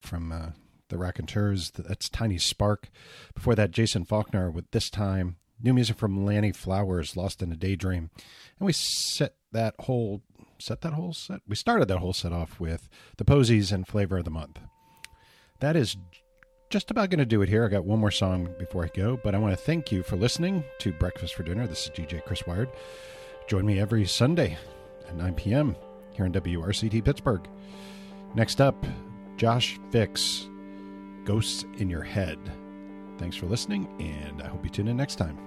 from the Raconteurs. That's Tiny Spark. Before that, Jason Faulkner with This Time. New music from Lanny Flowers, Lost in a Daydream. And we started that whole set off with the Posies and Flavor of the Month. That is just about going to do it here. I got one more song before I go, but I want to thank you for listening to Breakfast for Dinner. This is DJ Chris Wired. Join me every Sunday at 9 p.m. here on WRCT Pittsburgh. Next up, Josh Fix, Ghosts in Your Head. Thanks for listening, and I hope you tune in next time.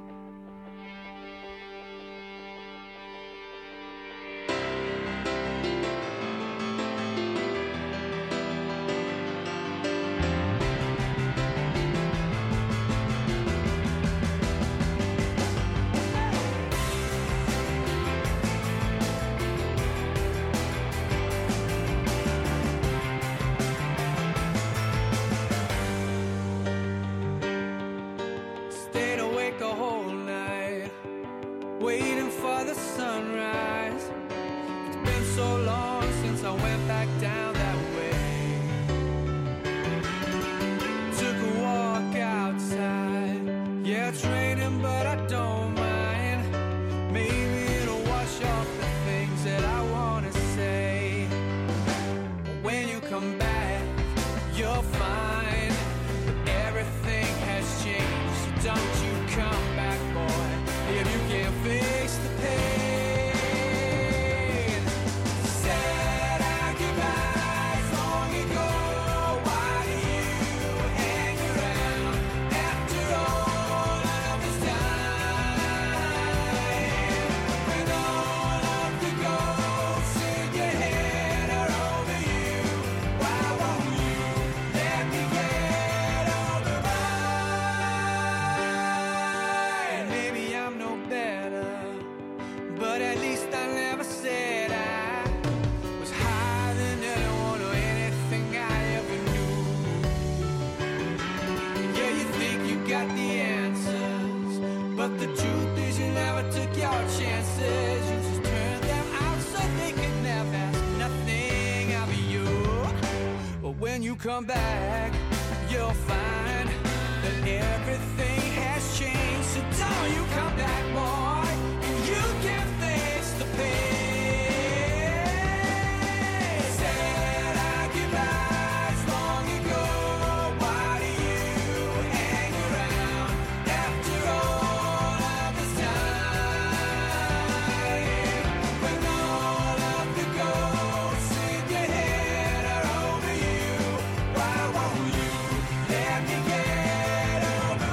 Come back, you'll find that everything has changed. So don't you come back, boy, and you can face the pain. Said our goodbyes long ago. Why do you hang around after all of this time? When all of the ghosts in your head are over you. Why won't you let me get over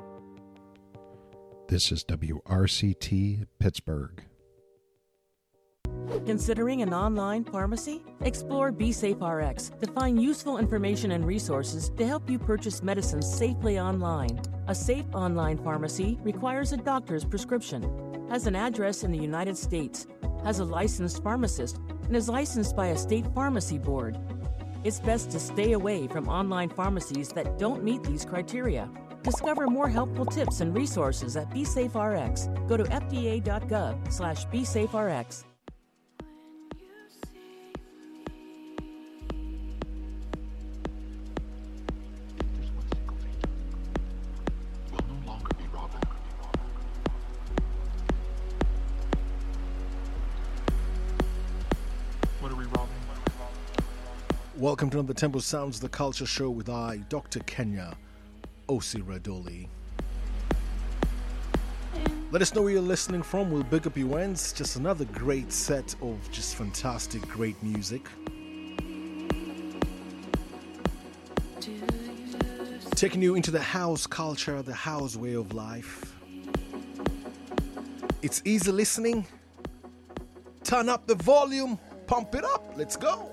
This is WRCT Pittsburgh. Considering an online pharmacy? Explore BeSafeRx to find useful information and resources to help you purchase medicines safely online. A safe online pharmacy requires a doctor's prescription, has an address in the United States, has a licensed pharmacist, and is licensed by a state pharmacy board. It's best to stay away from online pharmacies that don't meet these criteria. Discover more helpful tips and resources at BeSafeRx. Go to fda.gov/BeSafeRx. Welcome to another Temple Sounds, the Culture Show with I, Dr. Kenya Osiradoli. Let us know where you're listening from. We'll big up your ends. Just another great set of just fantastic, great music. Taking you into the house culture, the house way of life. It's easy listening. Turn up the volume. Pump it up. Let's go.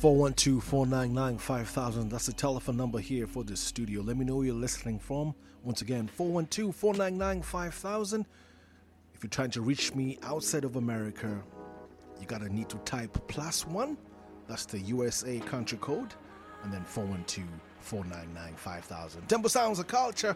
412-499-5000. That's the telephone number here for the studio. Let me know where you're listening from. Once again, 412-499-5000. If you're trying to reach me outside of America, you gotta need to type +1. That's the USA country code. And then 412-499-5000. Temple Sounds of Culture.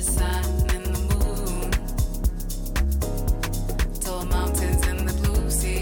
Tall mountains and the blue sea.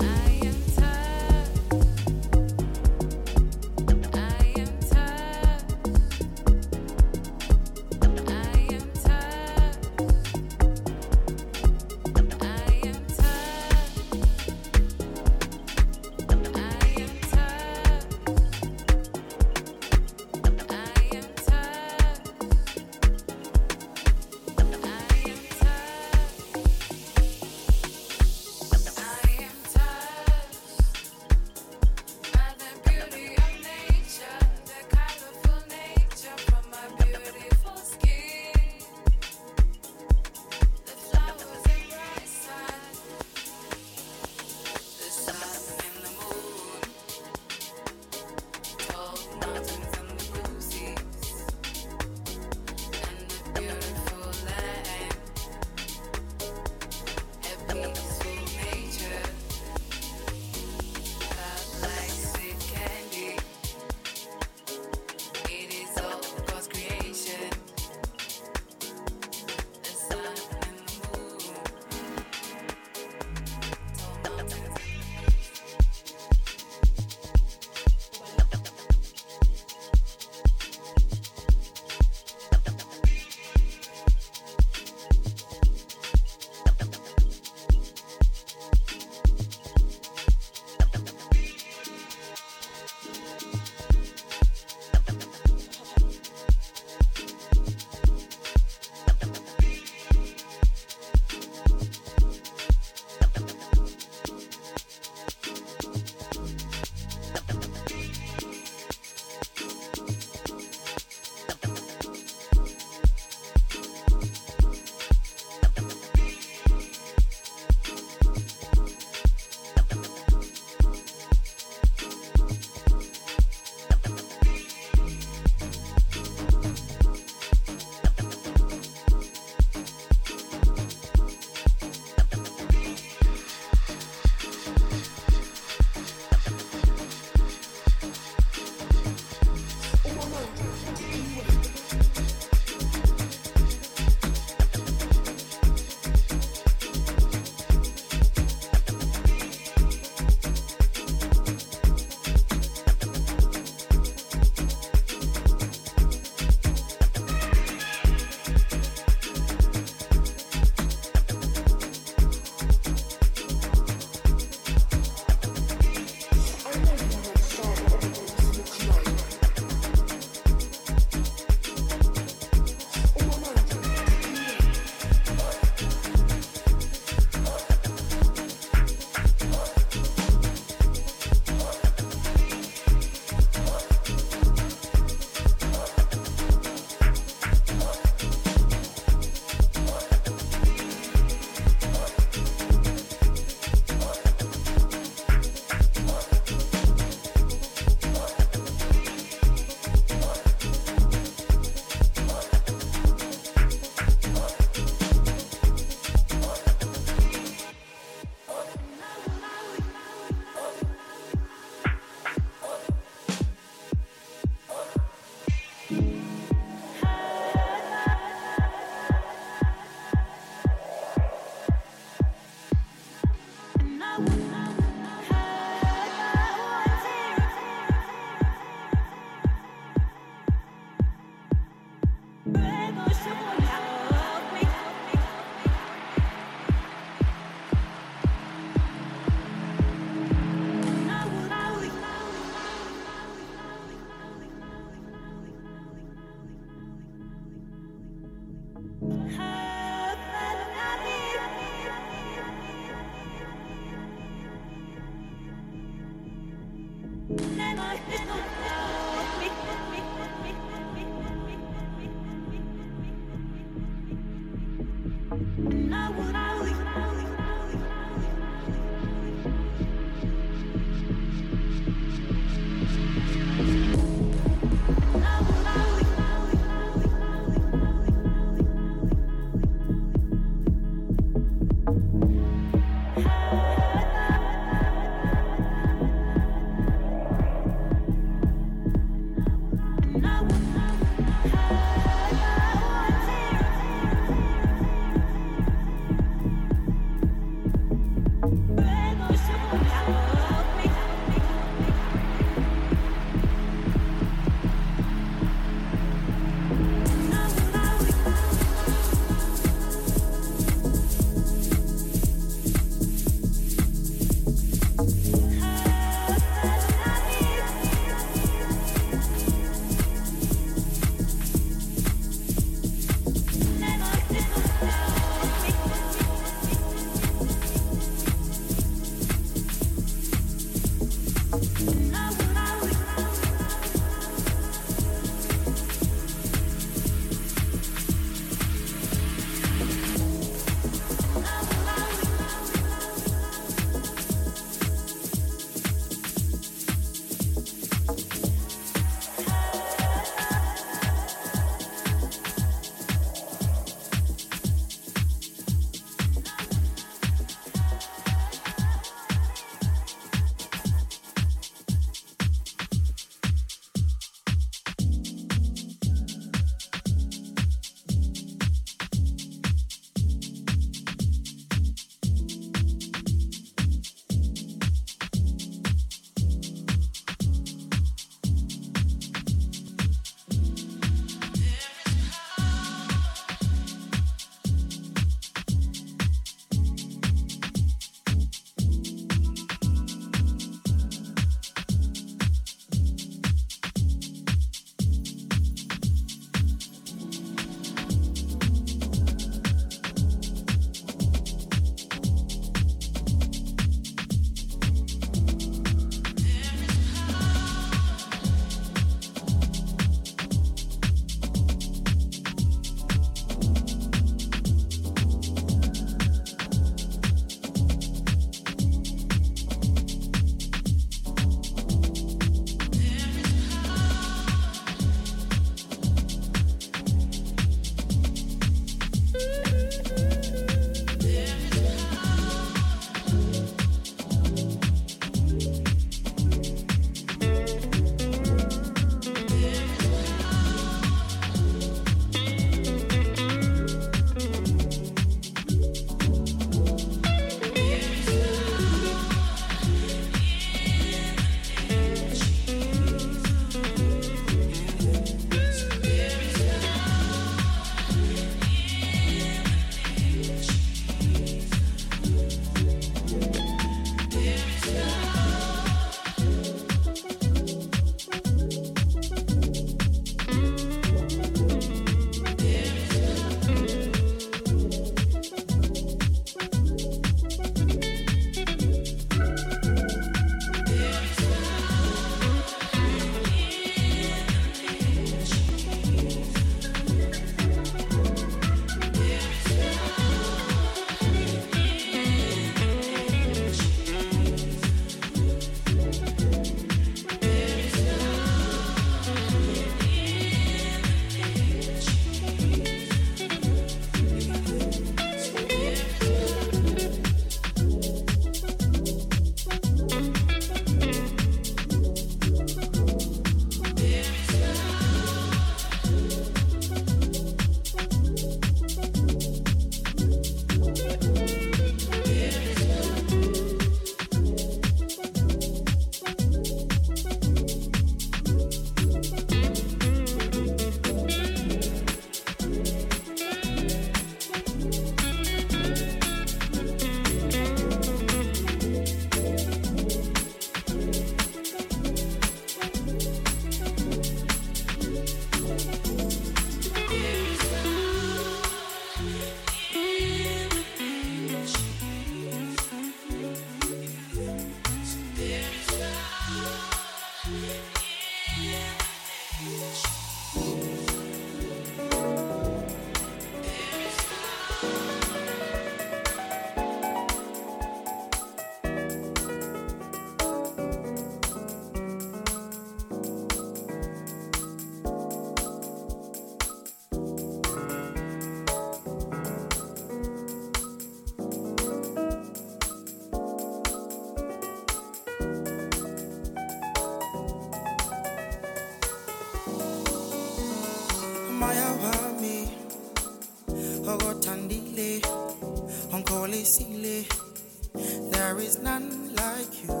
There is none like you.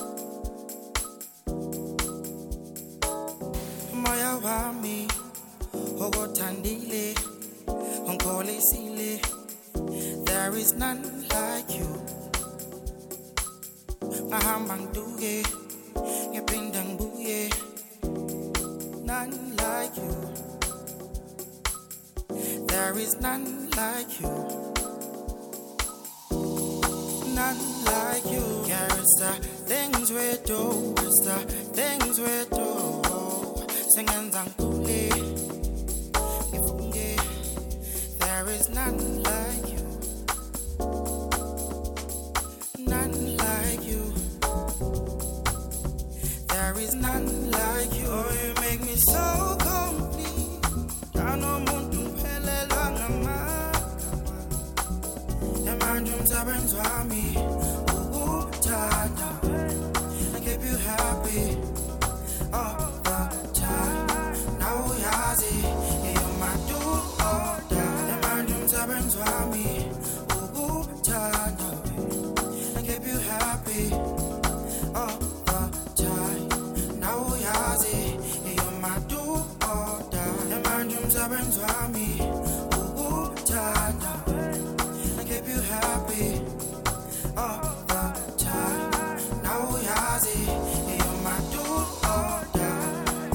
Moya wami, ogotandile, onkole sile. There is none like you. Ahambang duge, ngepindang buye. None like you. There is none like you. None like you. There is the things we do, it's the things we do. Singing zangkule, ifunge. There is none like you. None like you. There is none like you. Oh, you make me so complete. I know muntu phelelwa ngamagama. Manje umsebenzi wami ukuthanda. I keep you happy all the time. Now uyazi you're my do or die. Manje umsebenzi wami ukuthanda. I keep you happy all the time. Now uyazi you're my do or die. Manje umsebenzi wami ukuthanda. I keep you happy all the time. Now uyazi you're my do or die.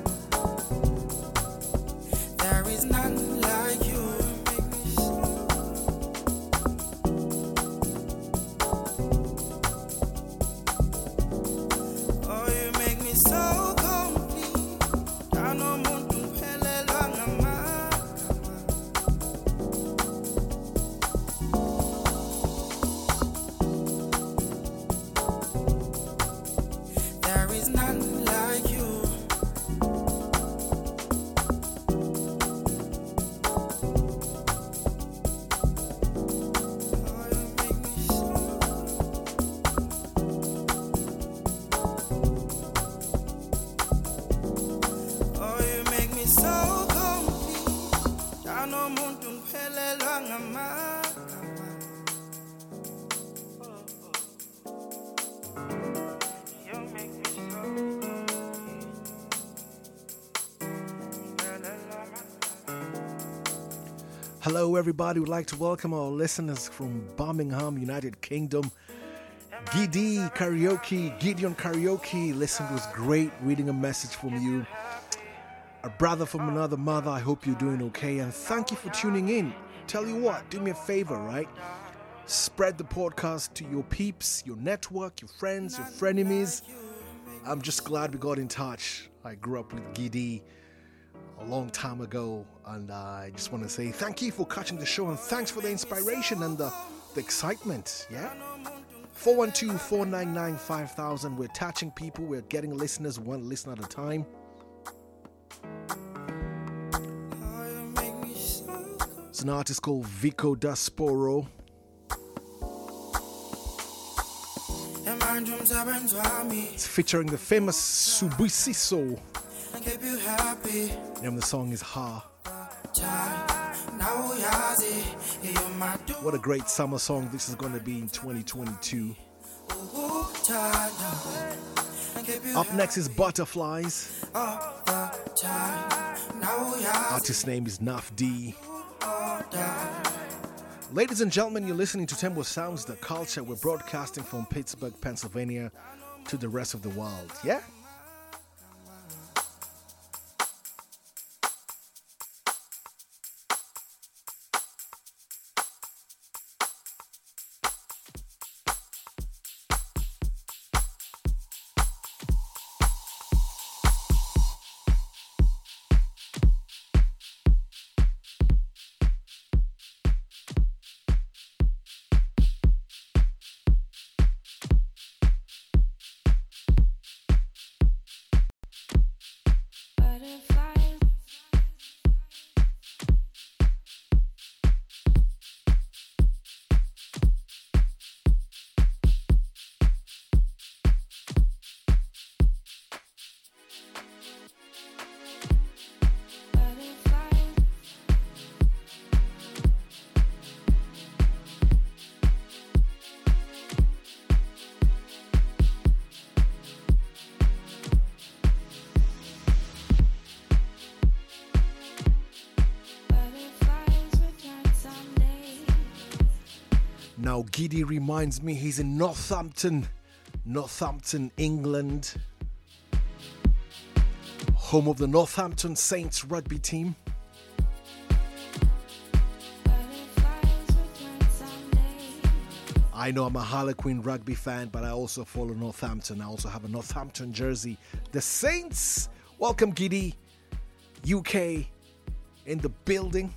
There is none like you. Oh, you make me so complete. I know muntu phelelwa ngamagama. There is none like you. Oh, you make me so. Oh, you make me so complete. I know muntu phelelwa ngamagama. You make me so Hello, everybody. We'd like to welcome our listeners from Birmingham, United Kingdom. Gideon Karaoke. Listen, it was great reading a message from you. A brother from another mother. I hope you're doing okay. And thank you for tuning in. Tell you what, do me a favor, right? Spread the podcast to your peeps, your network, your friends, your frenemies. I'm just glad we got in touch. I grew up with Gidi a long time ago, and I just want to say thank you for catching the show, and thanks for the inspiration and the excitement. Yeah, 412-499-5000. We're touching people. We're getting listeners one listen at a time. It's an artist called Vico Dasporo. It's featuring the famous Subisiso. The name of the song is Ha. What a great summer song this is going to be in 2022. Up next is Butterflies. Artist's name is Naf D. Ladies and gentlemen, you're listening to Tembo Sounds, the culture. We're broadcasting from Pittsburgh, Pennsylvania to the rest of the world. Yeah? Now, Giddy reminds me he's in Northampton, England, home of the Northampton Saints rugby team. I know I'm a Harlequin rugby fan, but I also follow Northampton. I also have a Northampton jersey. The Saints, welcome Giddy, UK in the building.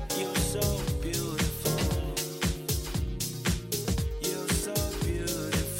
You're so beautiful.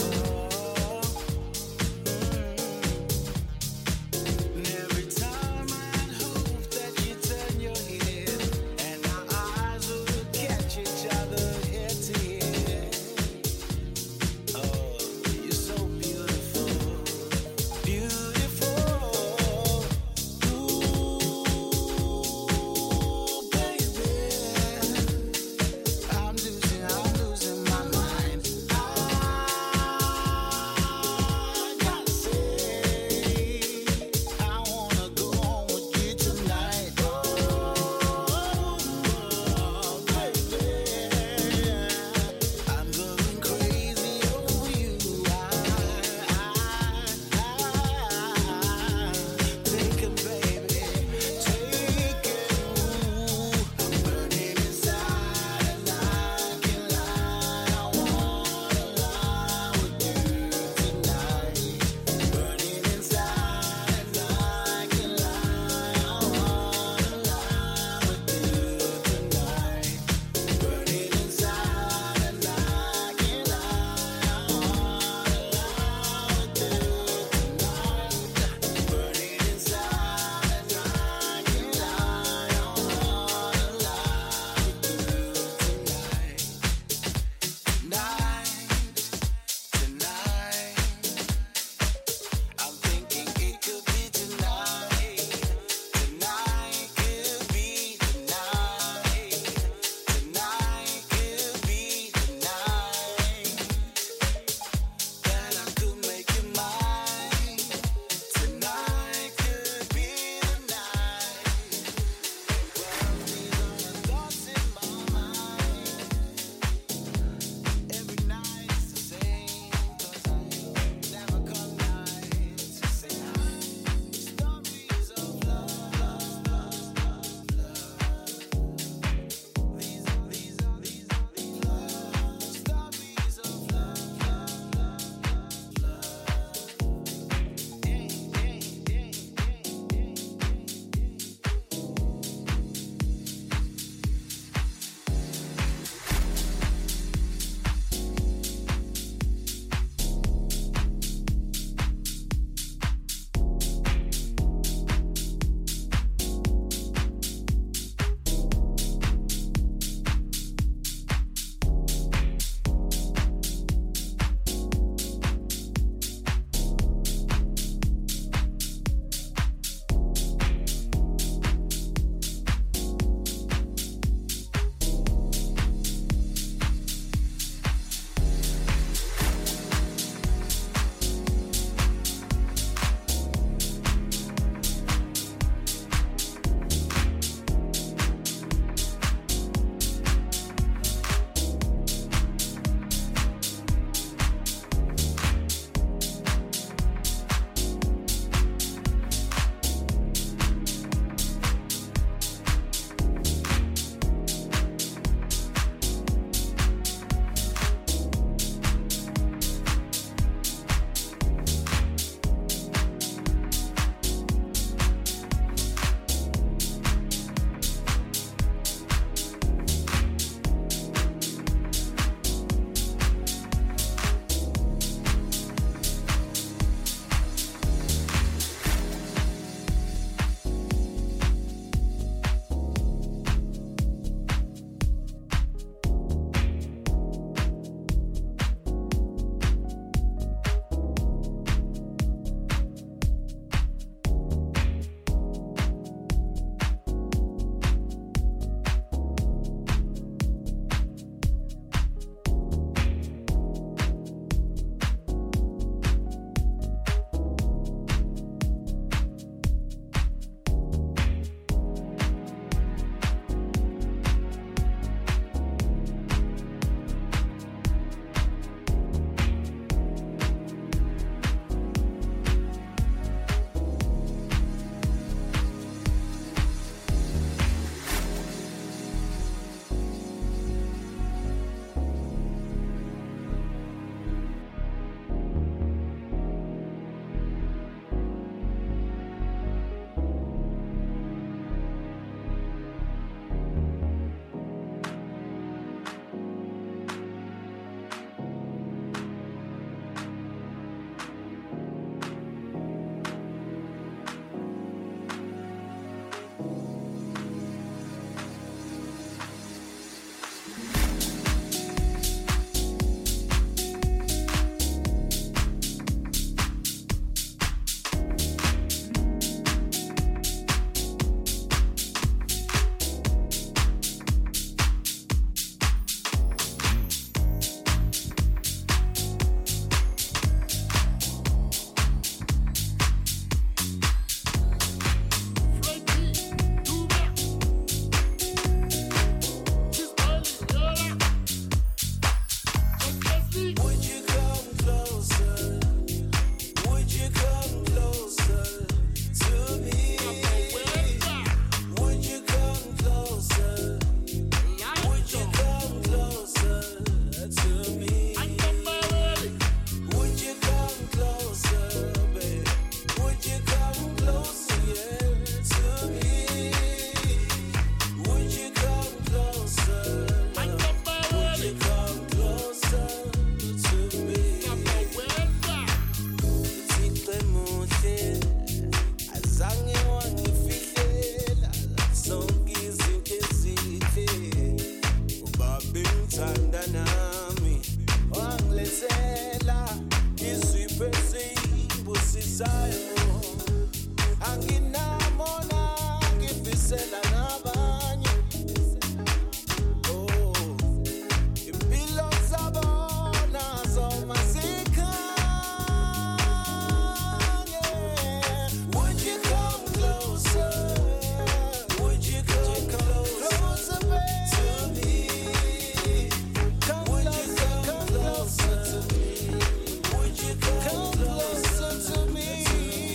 Come closer to me.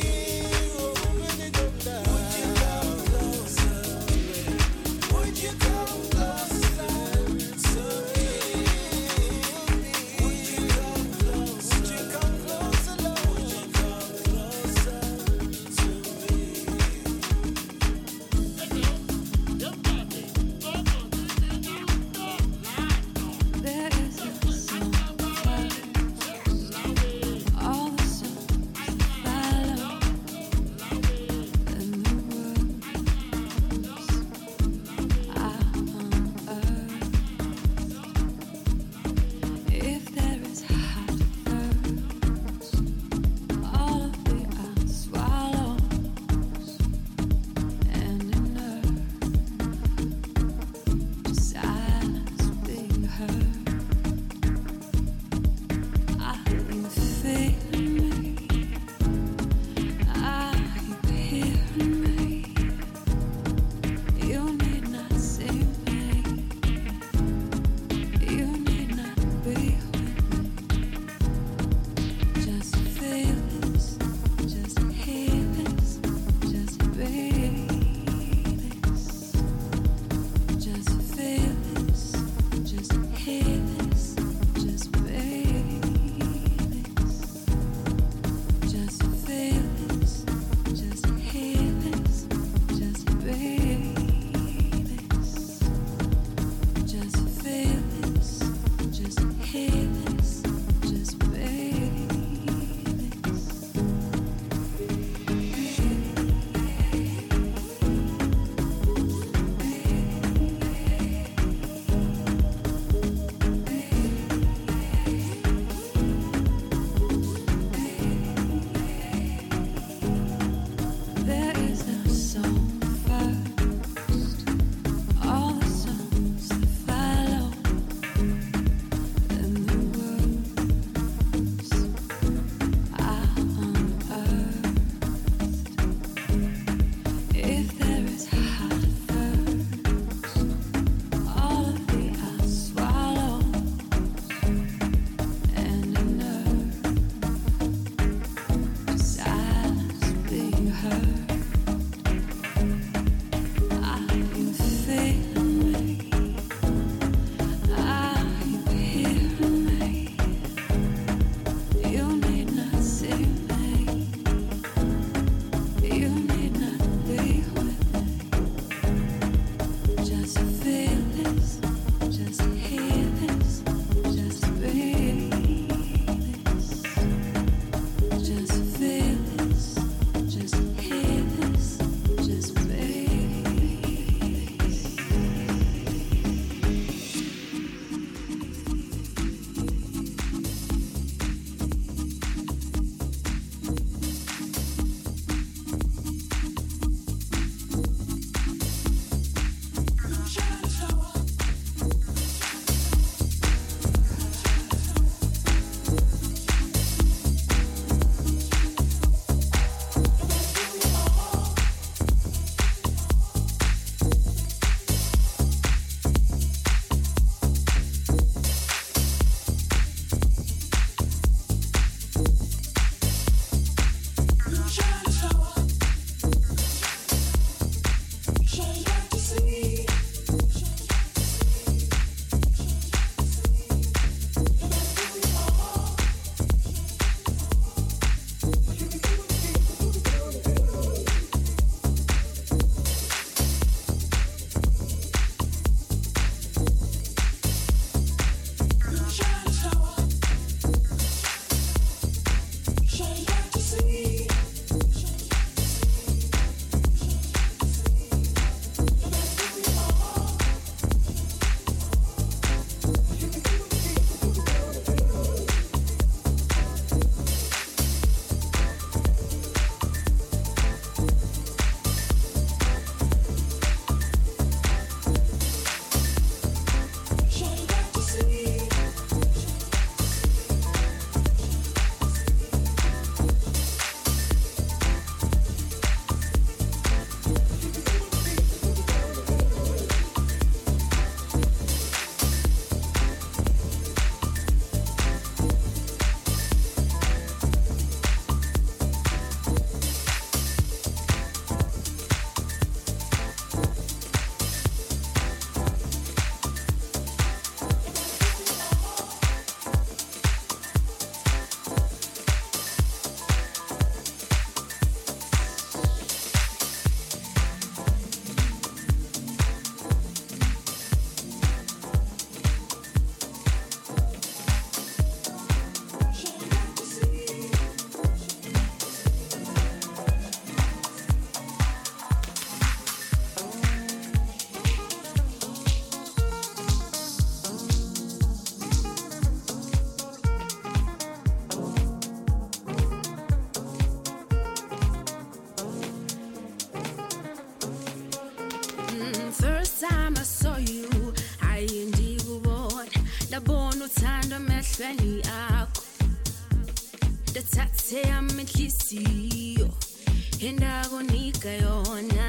ngiyabona uthando emehlweni akho ndathathe yami inhliziyo endakunika yona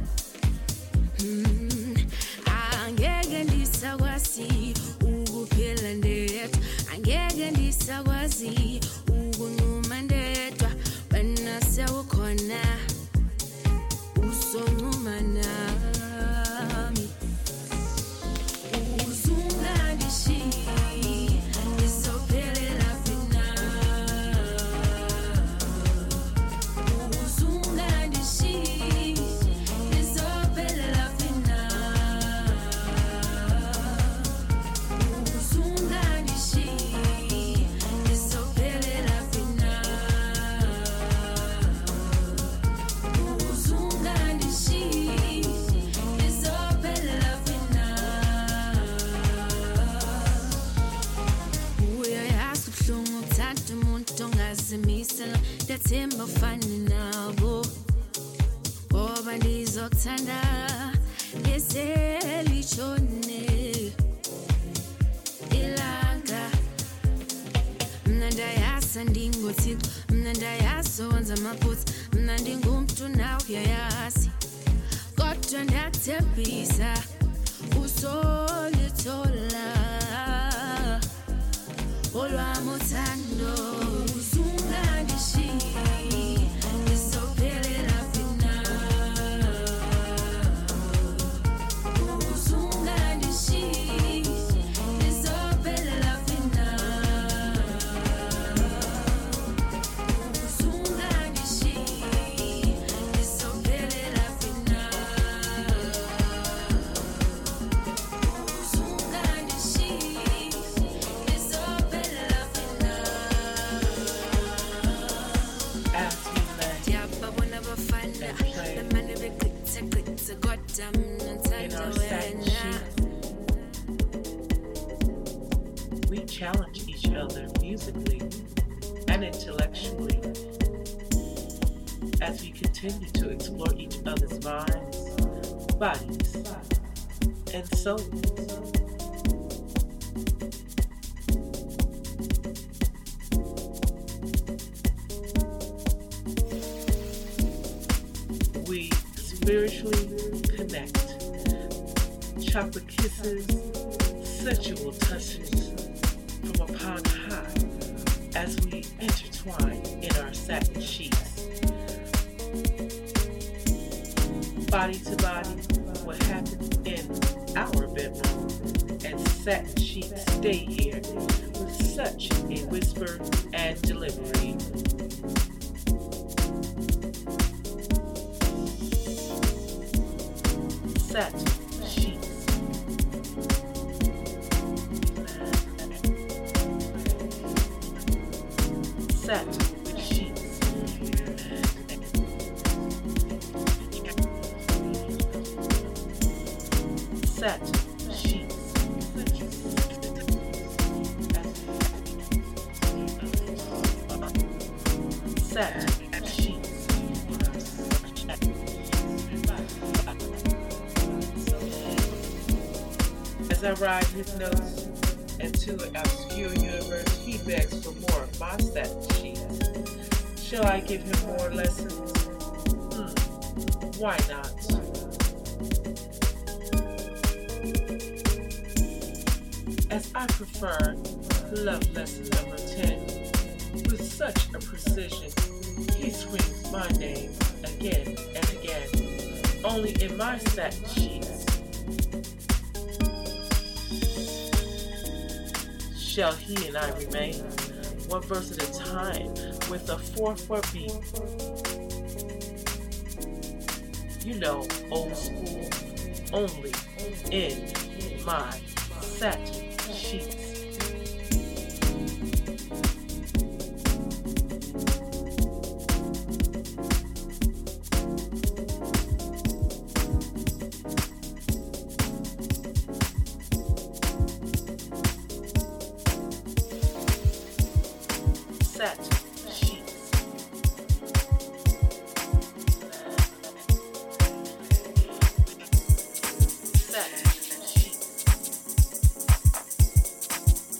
angeke ndisakwazi ukuphila ndedwa angeke ndisakwazi ukunquma ndedwa wena sewukhona uzonquma nami uzungandishiyi ngizophelela fina uzungandishiyi ngizophelela fina uzungandishiyi ngizophelela fina uzungandishiyi ngizophelela fina uyayazi ubuhlungu ukuthanda umuntu ongazimisela ndathemba ufane nabo ngoba ndizokuthanda lize litshone ilanga mna ndayazi andingothixo mna ndayazi owenza amaphutha mna ndingumntu nawe uyayazi kodwa ndiyathembisa uzolithola olwami uthando uzungandishiyi ngizophelela fina uzungandishiyi ngizophelela fina uzungandishiyi ngizophelela fina uzungandishiyi ngizophelela fina As we lay ndiyababona abafana bamane begqitha kodwa mna in nthanda our satin wena sheets, we challenge each other musically and intellectually as we continue to explore each other's minds, bodies, and souls. We spiritually connect. Chocolate kisses, sensual touches from upon high as we intertwine in our satin sheets. Body to body, what happens in our bedroom, and satin sheets stay here with such a whisper and delivery. Satin sheets. Satin with sheets. Satin sheets. Satin sheets. As I ride his notes into an obscure universe, he begs for more of my satin sheets. Shall I give him more lessons? Why not? As I prefer love lesson number 10, with such a precision, he screams my name again and again, only in my satin sheets. Shall he and I remain one verse at a time with a 4/4 beat? You know, old school, only in my satin sheets. Satin sheets. Satin sheets.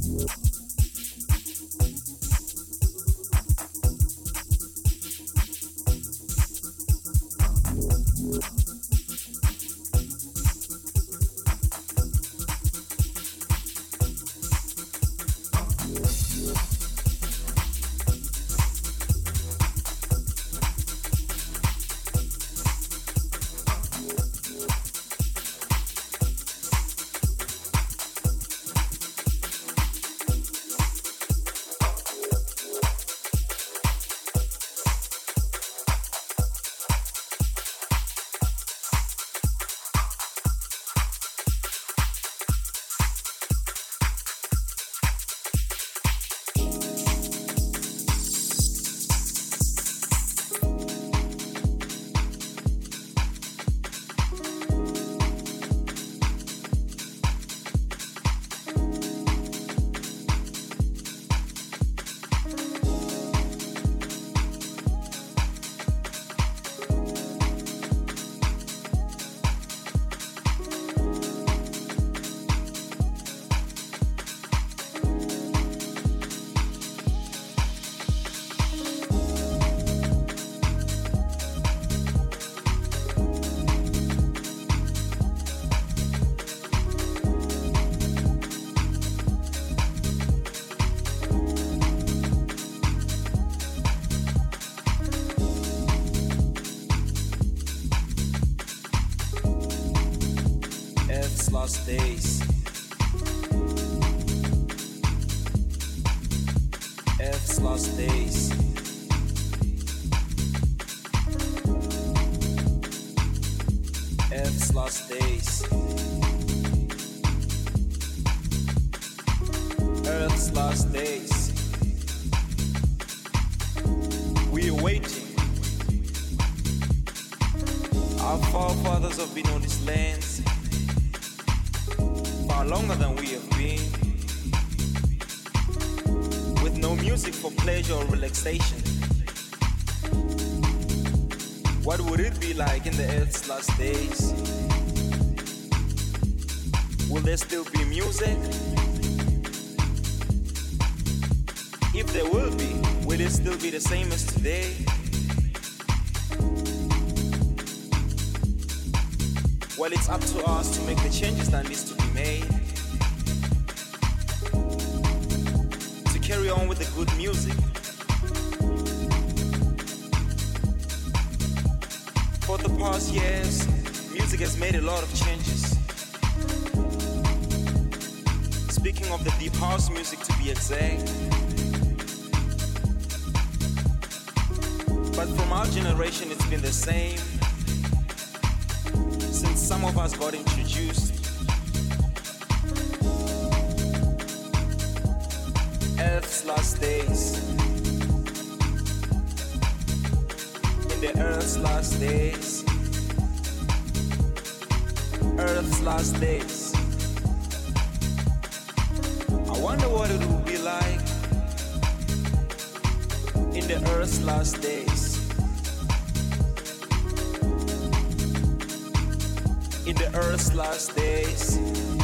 Lost days. F's lost days. F's lost days. Earth's last days. We are waiting. Our forefathers have been on these lands far longer than we have been, with no music for pleasure or relaxation. What would it be like in the Earth's last days? Will there still be music? If there will it still be the same as today? Well, it's up to us to make the changes that needs to be made, to carry on with the good music. For the past years, music has made a lot of changes. Speaking of the deep house music to be exact, but from our generation it's been the same since some of us got introduced. Earth's last days. In the Earth's last days. Earth's last days. I wonder what it will be like in the Earth's last days. In the Earth's last days.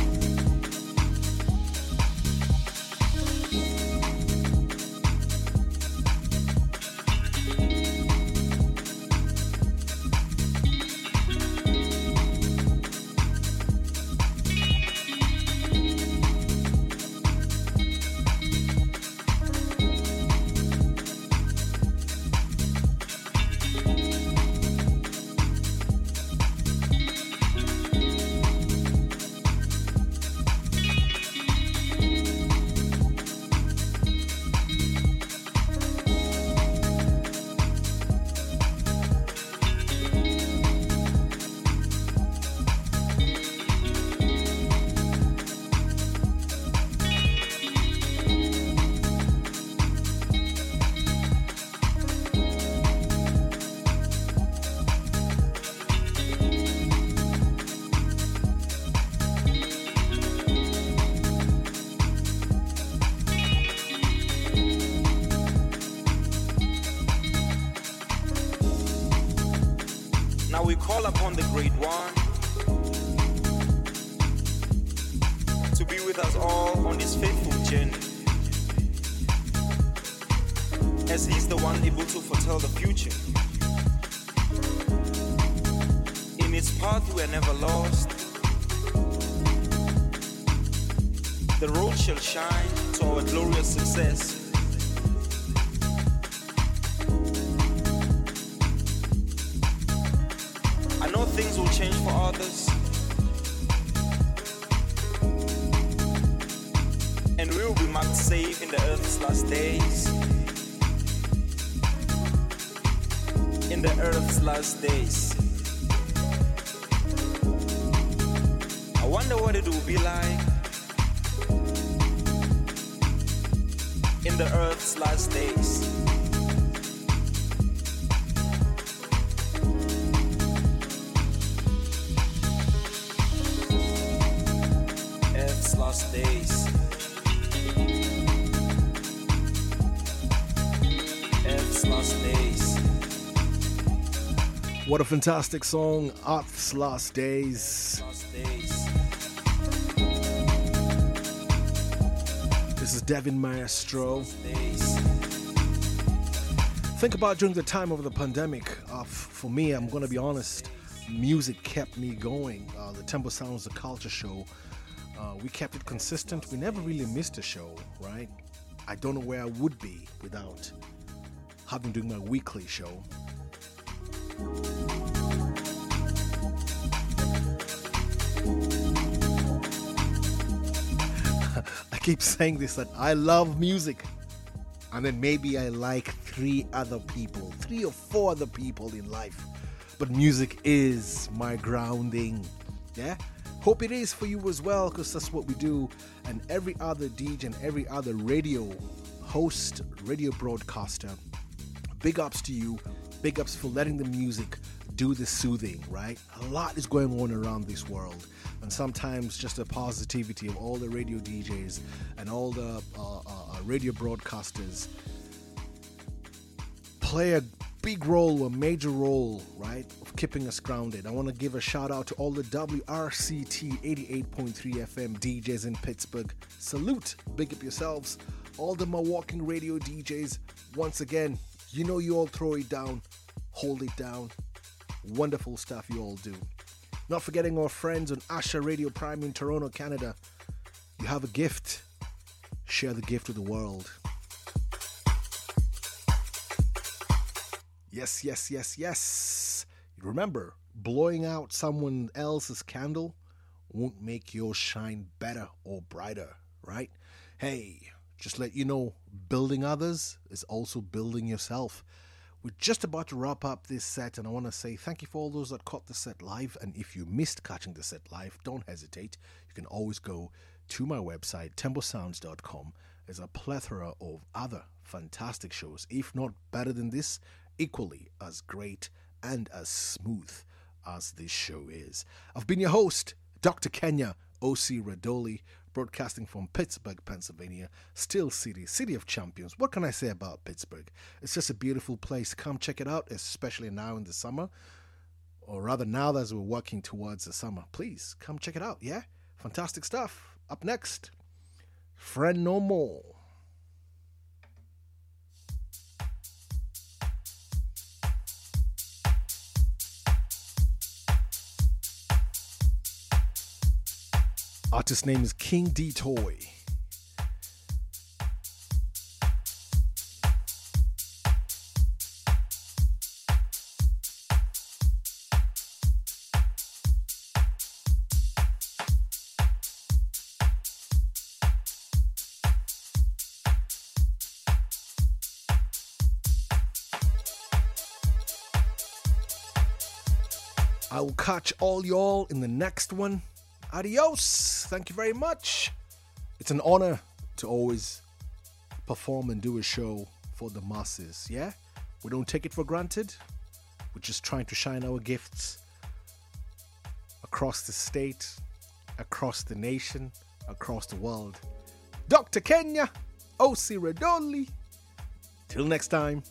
Now we call upon the Great One to be with us all on this faithful journey. one able to foretell the future. In its path we are never lost. The road shall shine to our glorious success. I know things will change for others, and we will be marked safe in the earth's last days. In the earth's last days. I wonder what it will be like in the earth's last days. Earth's last days. Earth's last days. What a fantastic song, Earth's Last Days. Last days. This is Devin Maestro. Days. Think about during the time of the pandemic. For me, I'm going to be honest, music kept me going. The Tempo Sounds, the culture show, we kept it consistent. We never really missed a show, right? I don't know where I would be without having doing my weekly show. I keep saying this, that I love music, and then maybe I like three or four other people in life, but music is my grounding. Yeah, hope it is for you as well, because that's what we do. And every other DJ and every other radio host, radio broadcaster, big ups to you. Big ups for letting the music do the soothing, right? A lot is going on around this world, and sometimes just the positivity of all the radio DJs and all the radio broadcasters play a big role, a major role, right, of keeping us grounded. I want to give a shout out to all the WRCT 88.3 FM DJs in Pittsburgh. Salute, big up yourselves. All the Milwaukee radio DJs, once again, you know you all throw it down, hold it down. Wonderful stuff you all do. Not forgetting our friends on Asha Radio Prime in Toronto, Canada. You have a gift. Share the gift with the world. Yes, yes, yes, yes. Remember, blowing out someone else's candle won't make yours shine better or brighter, right? Hey, just let you know, building others is also building yourself. We're just about to wrap up this set, and I want to say thank you for all those that caught the set live. And if you missed catching the set live, don't hesitate. You can always go to my website, temposounds.com. There's a plethora of other fantastic shows, if not better than this, equally as great and as smooth as this show is. I've been your host, Dr. Kenya O.C. Radoli, broadcasting from Pittsburgh, Pennsylvania, Steel City, City of Champions. What can I say about Pittsburgh? It's just a beautiful place. Come check it out, especially now in the summer, or rather now as we're working towards the summer. Please come check it out, yeah? Fantastic stuff. Up next, Friend No More. Artist name is King D Toy. I will catch all y'all in the next one. Adios. Thank you very much. It's an honor to always perform and do a show for the masses, yeah? We don't take it for granted. We're just trying to shine our gifts across the state, across the nation, across the world. Dr. Kenya, O.C. Radoli. Till next time.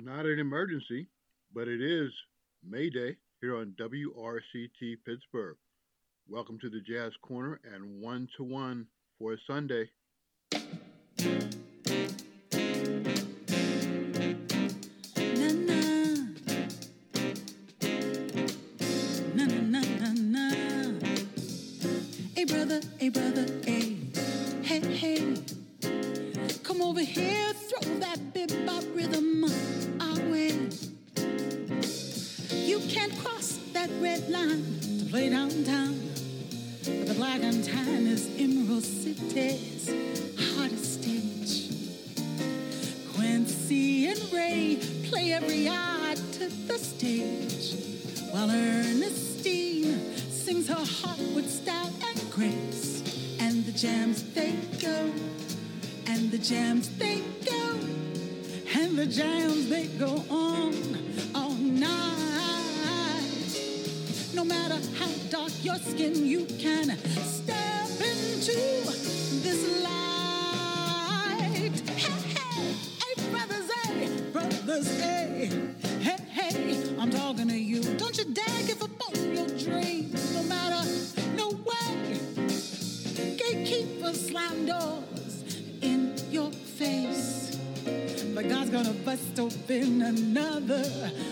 not an emergency, but it is May Day here on WRCT Pittsburgh. Welcome to the Jazz Corner and 1-to-1 for a Sunday. Hey brother, hey, come over here, throw that bebop rhythm our way. You can't cross that red line to play downtown, but the black and tan is Emerald City's hottest stage. Quincy and Ray play every eye to the stage, while Ernestine sings her heart with style and grace. And the jams they go, and the jams they go, and the jams they go on all night. No matter how dark your skin, you can step into this light. Hey, brothers, hey, I'm talking to you. Don't you dare give up on your dreams, no matter, no way. Gatekeepers slam doors in your face, but God's gonna bust open another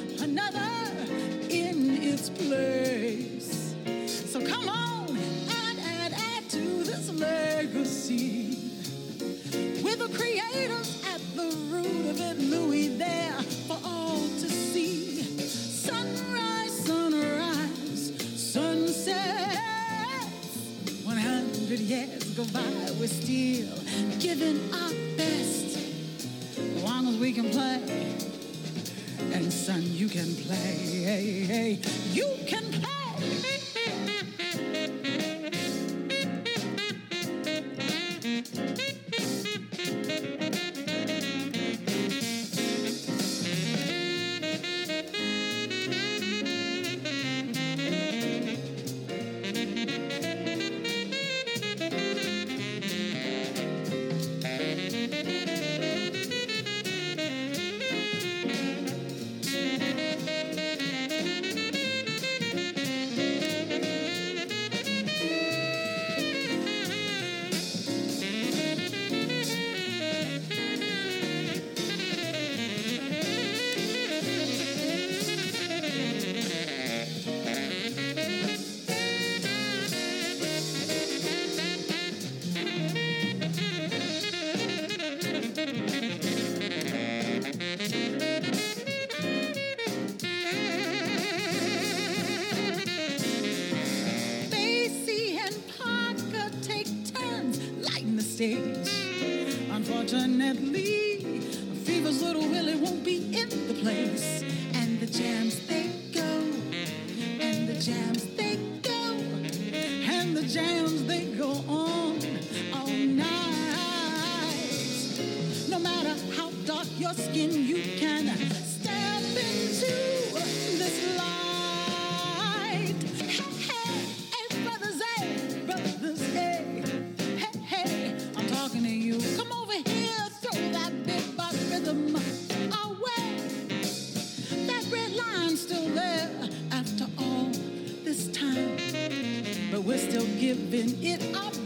in its place. So come on and add to this legacy, with the creators at the root of it, Louis there for all to see. Sunrise, sunset, 100 years go by, we're still giving our best, as long as we can play. And son, you can play, you can play. Unfortunately, Fever's little Willie won't be in the place. And the jams they go, and the jams they go, and the jams they go on all night. No matter how dark your skin, you can step into this light. Hey, brothers, hey, I'm talking to you. Come over here, throw that bebop rhythm our way. That red line's still there after all this time, but we're still giving it our